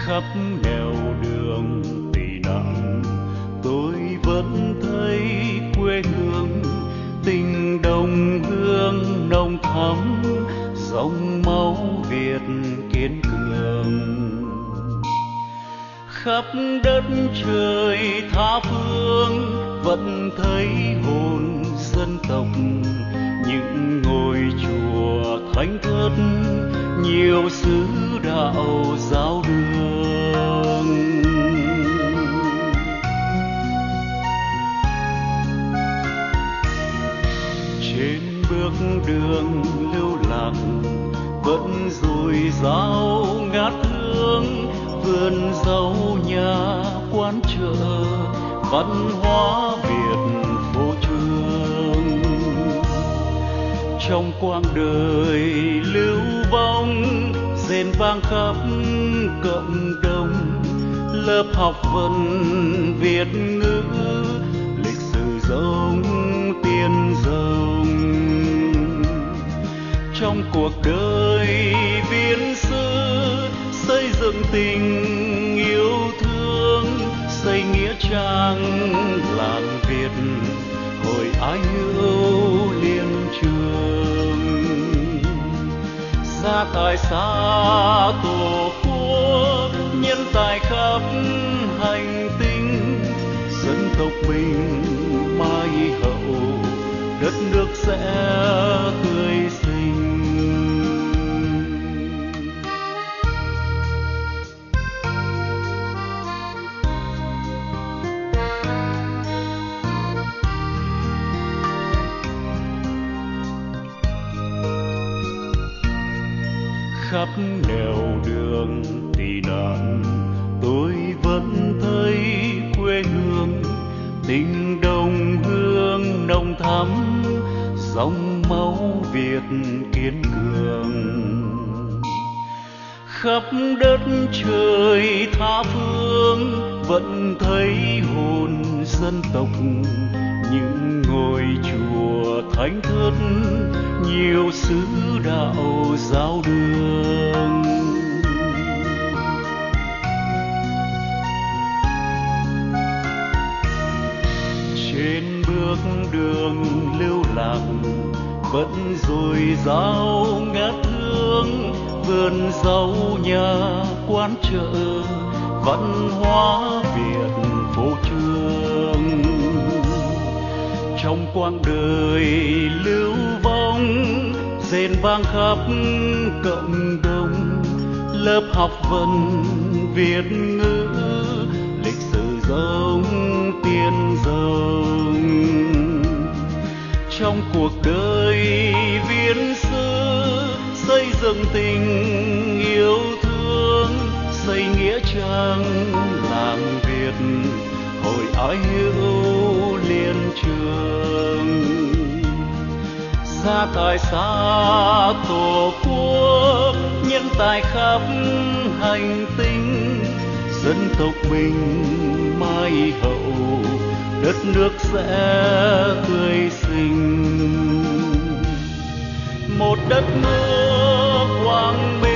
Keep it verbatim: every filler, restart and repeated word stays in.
khắp nẻo đường tị nạn tôi vẫn thấy quê hương, tình đồng hương nồng thắm, dòng máu Việt kiên cường. Khắp đất trời tha phương vẫn thấy hồn dân tộc, những ngôi chùa thánh thất, nhiều sứ đạo giáo đường. Trên bước đường lưu lạc vẫn dồi dào ngát hương, vườn rau nhà quán chợ, văn hóa Việt phố trường. Trong quãng đời lưu vong rền vang khắp cộng đồng, lớp học vấn Việt ngữ, lịch sử giống tiên rồng. Trong cuộc đời viễn sư xây dựng tình yêu thương, xây nghĩa trang làng Việt, hồi ái hữu liên trường. Gia tài xa tổ quốc, nhân tài khắp hành tinh, dân tộc mình mai hậu, đất nước sẽ tươi xinh. Khắp nẻo đường tị nạn tôi vẫn thấy quê hương, tình đồng hương nồng thắm, dòng máu Việt kiên cường. Khắp đất trời tha phương vẫn thấy hồn dân tộc, những ngôi chùa thánh thất, nhiều sứ đạo giáo đường. Trên bước đường lưu lạc vẫn dồi dào ngát hương, vườn rau nhà quán chợ, văn hóa Việt phố trường. Trong quãng đời lưu vong rền vang khắp cộng đồng, lớp học vấn Việt ngữ, lịch sử giống tiên rồng. Trong cuộc đời viễn sư xây dựng tình yêu thương, xây nghĩa trang làng Việt, hồi ái hữu liên trường. Gia tài xa tổ quốc, nhân tài khắp hành tinh, dân tộc mình mai hậu, đất nước sẽ tươi xinh. Một đất nước quang minh